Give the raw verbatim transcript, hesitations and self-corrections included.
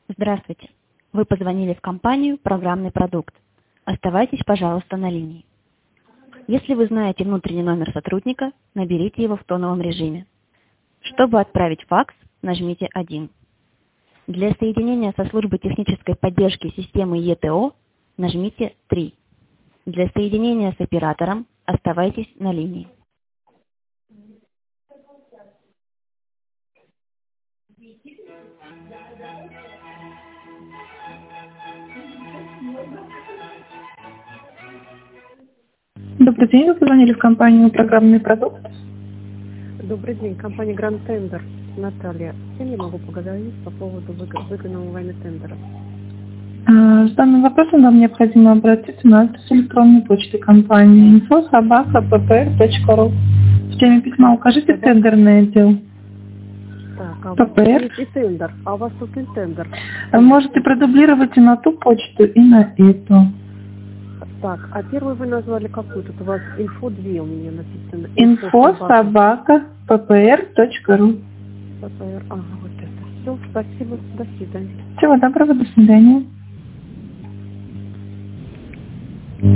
Здравствуйте. Вы позвонили в компанию «Программный продукт». Оставайтесь, пожалуйста, на линии. Если вы знаете внутренний номер сотрудника, наберите его в тоновом режиме. Чтобы отправить факс, нажмите один. Для соединения со службой технической поддержки системы и тэ о нажмите три. Для соединения с оператором оставайтесь на линии. Добрый день, вы позвонили в компанию «Программный продукт». Добрый день, компания Grand Tender. Наталья, с кем я могу поговорить по поводу выгодного вами тендера? С данным вопросом вам необходимо обратиться на адрес электронной почты компании инфо собака пэ пэ эр точка ру. В теме письма укажите Собака. тендерный отдел. Так, а у пэ вас пэ эр. есть и тендер, а у вас тут не тендер. Можете продублировать и на ту почту, и на эту. Так, а первую вы назвали какую? Тут у вас инфо два у меня написано. инфо собака пэ пэ эр точка ру. пэ пэ эр, ага, вот это. Все, спасибо, до свидания. Всего доброго, до свидания.